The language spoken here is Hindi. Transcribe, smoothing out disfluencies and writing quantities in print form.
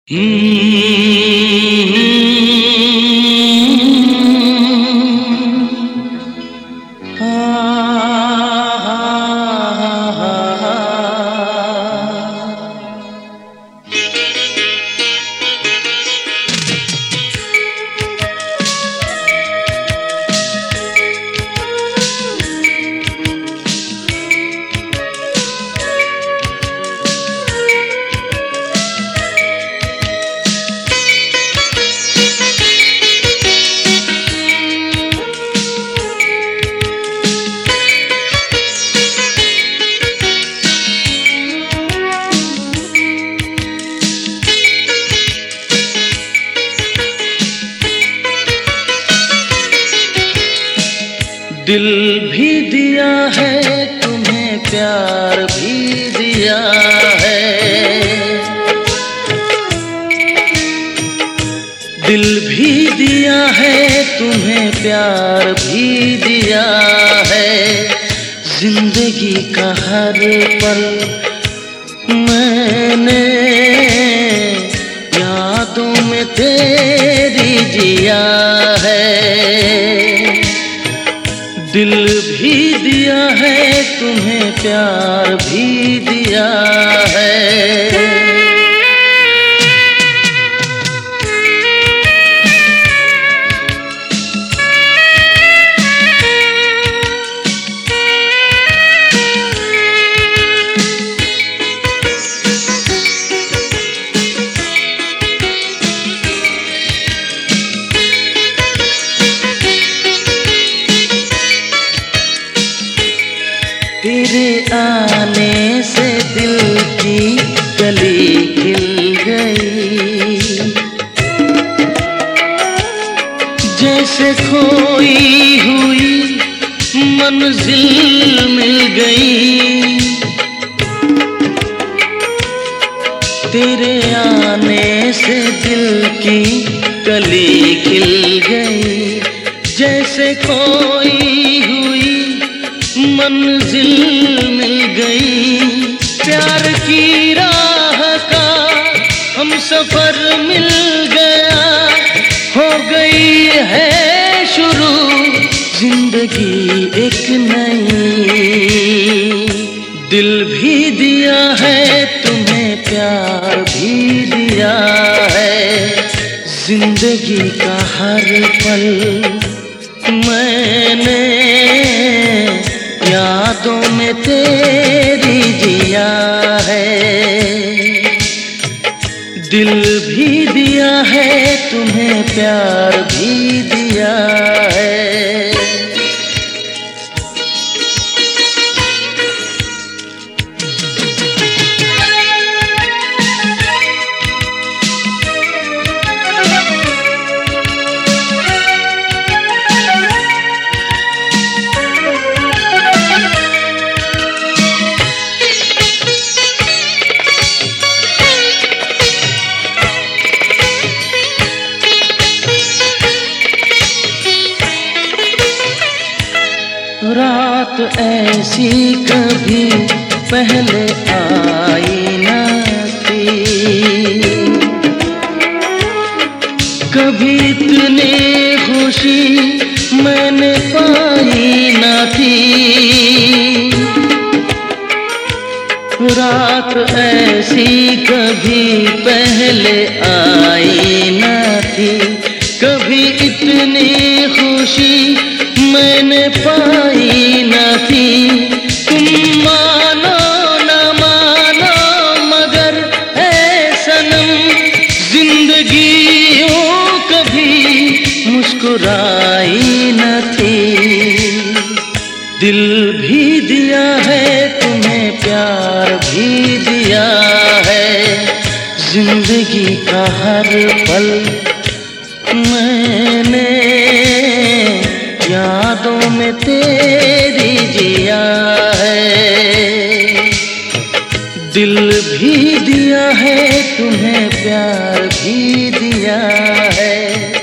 दिल भी दिया है तुम्हें, प्यार भी दिया है। दिल भी दिया है तुम्हें, प्यार भी दिया है। जिंदगी का हर पल मैंने यादों में तेरी जिया है। दिल भी दिया है तुम्हें, प्यार भी दिया है। तेरे आने से दिल की कली खिल गई, जैसे खोई हुई मंजिल मिल गई। तेरे आने से दिल की कली खिल गई, जैसे खोई हुई मंजिल मिल गई। प्यार की राह का हम सफर मिल गया, हो गई है शुरू जिंदगी एक नई। दिल भी दिया है तुम्हें, प्यार भी दिया है। जिंदगी का हर पल मैंने यादों में तेरी जिया है। दिल भी दिया है तुम्हें, प्यार भी दिया है। रात ऐसी कभी पहले आई न थी, कभी इतनी खुशी मैंने पाई न थी। रात ऐसी कभी पहले आई न थी, कभी इतनी खुशी मैंने पाई न थी। तुम मानो न मानो मगर है सनम, जिंदगी यूं कभी मुस्कुराई न थी। दिल भी दिया है तुम्हें, प्यार भी दिया है। जिंदगी का हर पल मैंने यादों में तेरी जिया है। दिल भी दिया है तुम्हें, प्यार भी दिया है।